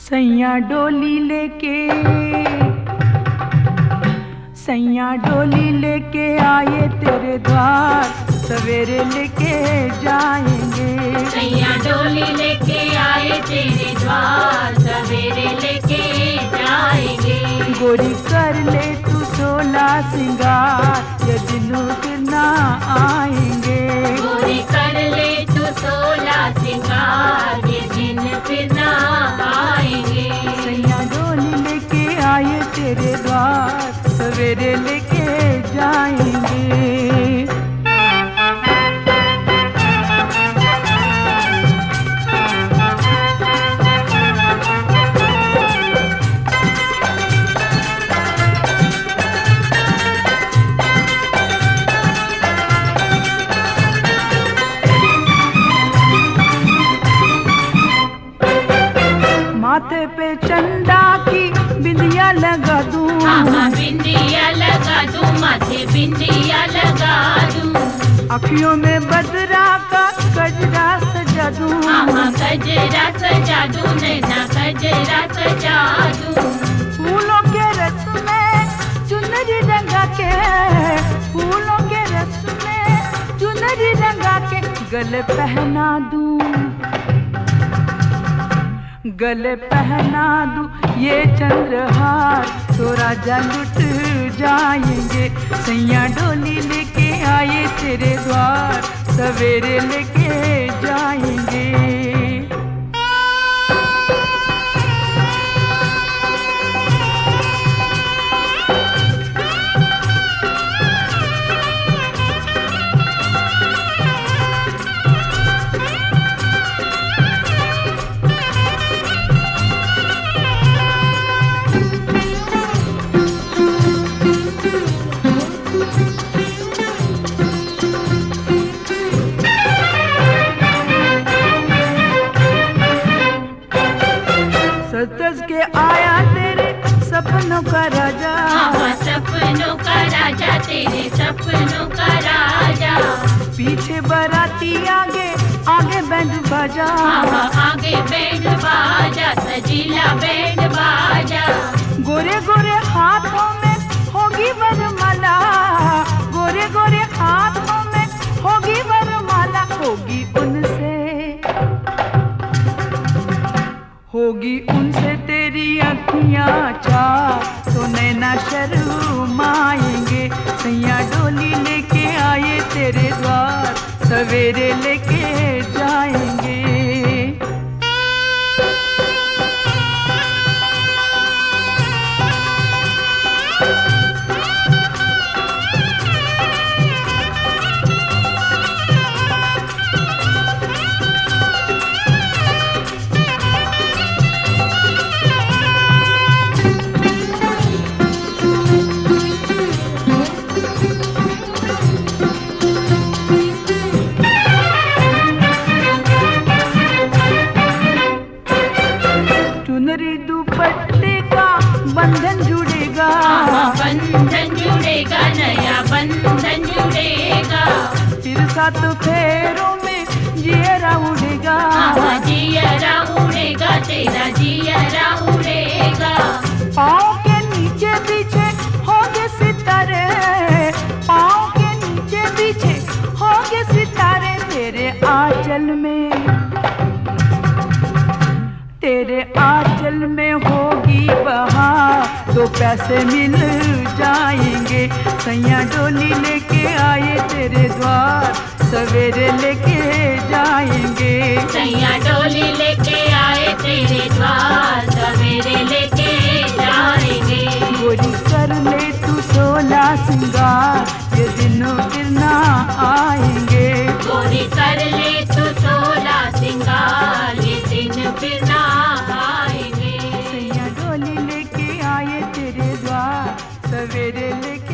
सैया डोली लेके आए तेरे द्वार, सवेरे लेके जाएंगे। सैया डोली लेके आए तेरे द्वार, सवेरे लेके जाएंगे। गोरी कर ले तू 16 सिंगार, ये दिन फिर ना आएंगे। गोरी कर ले तू 16 सिंगार, ये दिन फिर ना आएंगे। सैया डोली लेके आए तेरे द्वार, सवेरे लेके जाएंगे। माथे पे चंदा की बिंदिया लगा दूं, बिंदिया लगा दूं, माथे बिंदिया लगा दूं। अखियों में बदरा का गजरा सजा दूं, गजरा सजा दूं, नैना गजरा सजा दूं। फूलों के रस में चुनरी रंगा के, फूलों के रस में चुनरी रंगा के गले पहना दूं, गले पहना दूं ये चंद्रहार, तो राजा लुट जाएंगे। सैया डोली लेके आए तेरे द्वार, सवेरे लेके जाएंगे। सज के आया तेरे सपनों का राजा, सपनों का राजा, तेरे सपनों का राजा। पीछे बाराती आगे आगे बैंड बाजा, आगे बैंड बाजा, सजीला बैंड बाजा। गोरे गोरे हाथों में होगी वरमाला, गोरे गोरे हाथों में होगी वरमाला। होगी उनसे तेरी अखियाँ चार, तो नैना शर्माएंगे। सैया डोली लेके आए तेरे द्वार, सवेरे लेके जाएंगे। चुनरी दुपट्टे का बंधन जुड़ेगा, बंधन जुड़ेगा, नया बंधन जुड़ेगा। फिर 7 फेरों में जियरा उड़ेगा, जियरा उड़ेगा, तेरा जियरा उड़ेगा। पाँव के नीचे पीछे होंगे सितारे, पाँव के नीचे पीछे होंगे सितारे। तेरे आंचल में होगी बहार, तो पैसे मिल जाएंगे। सैया डोली लेके आए तेरे द्वार, सवेरे लेके जाएंगे। सैया डोली लेके आए तेरे द्वार, सवेरे लेके जाएंगे। गोरी कर ले तू 16 सिंगार, ये दिनों फिर ना आएंगे। गोरी कर ले तू 16 सिंगार, ये दिन फिर ना आएंगे। सैया डोली लेके आए तेरे द्वार, सवेरे लेके